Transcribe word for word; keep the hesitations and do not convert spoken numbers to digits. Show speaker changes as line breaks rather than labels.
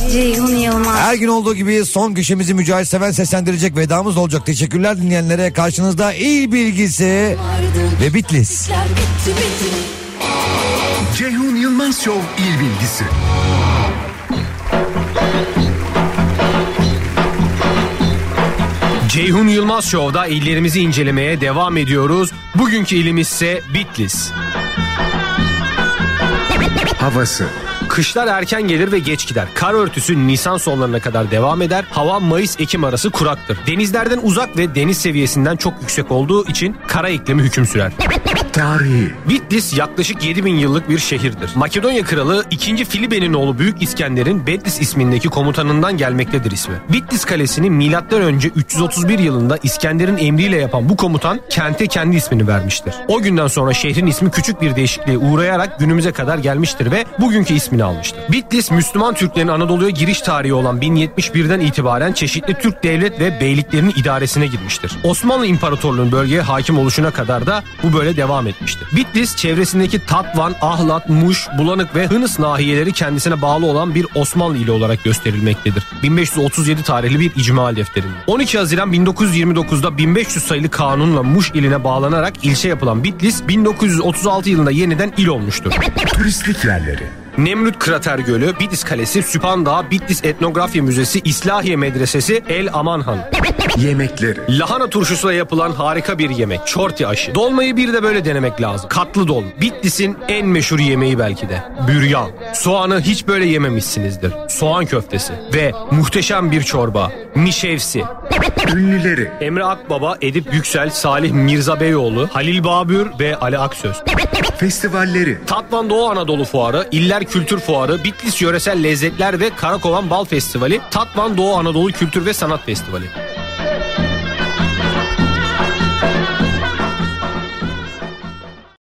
Ceyhun Yılmaz.
Her gün olduğu gibi son köşemizi Mücahit Seven seslendirecek vedamız olacak. Teşekkürler dinleyenlere. Karşınızda il bilgisi ve Bitlis.
Ceyhun Yılmaz Show il bilgisi.
Ceyhun Yılmaz Show'da illerimizi incelemeye devam ediyoruz. Bugünkü ilimiz ise Bitlis.
Havası.
Kışlar erken gelir ve geç gider. Kar örtüsü Nisan sonlarına kadar devam eder. Hava Mayıs-Ekim arası kuraktır. Denizlerden uzak ve deniz seviyesinden çok yüksek olduğu için kara iklimi hüküm sürer.
Tarihi.
Bitlis yaklaşık yedi bin yıllık bir şehirdir. Makedonya kralı ikinci. Filibe'nin oğlu Büyük İskender'in Betlis ismindeki komutanından gelmektedir ismi. Bitlis kalesini milattan önce üç yüz otuz bir yılında İskender'in emriyle yapan bu komutan kente kendi ismini vermiştir. O günden sonra şehrin ismi küçük bir değişikliğe uğrayarak günümüze kadar gelmiştir ve bugünkü ismini almıştır. Bitlis, Müslüman Türklerin Anadolu'ya giriş tarihi olan bin yetmiş birden itibaren çeşitli Türk devlet ve beyliklerinin idaresine girmiştir. Osmanlı İmparatorluğu'nun bölgeye hakim oluşuna kadar da bu böyle devam etmiştir. Bitlis, çevresindeki Tatvan, Ahlat, Muş, Bulanık ve Hınıs nahiyeleri kendisine bağlı olan bir Osmanlı ili olarak gösterilmektedir. bin beş yüz otuz yedi tarihli bir icmal defterinde. on iki Haziran bin dokuz yüz yirmi dokuzda bin beş yüz sayılı kanunla Muş iline bağlanarak ilçe yapılan Bitlis, bin dokuz yüz otuz altı yılında yeniden il olmuştur.
Turistik yerleri.
Nemrut Krater Gölü, Bitlis Kalesi, Süphan Dağı, Bitlis Etnografya Müzesi, İslahiye Medresesi, El Amanhan.
Yemekleri.
Lahana turşusuyla yapılan harika bir yemek. Çorti aşı. Dolmayı bir de böyle denemek lazım. Katlı dolma. Bitlis'in en meşhur yemeği belki de. Büryan. Soğanı hiç böyle yememişsinizdir. Soğan köftesi. Ve muhteşem bir çorba. Mişevsi.
Ünlüleri.
Emre Akbaba, Edip Yüksel, Salih Mirza Beyoğlu, Halil Babür ve Ali Aksöz.
Festivalleri.
Tatvan Doğu Anadolu Fuarı, İller Kültür Fuarı, Bitlis Yöresel Lezzetler ve Karakovan Bal Festivali, Tatvan Doğu Anadolu Kültür ve Sanat Festivali.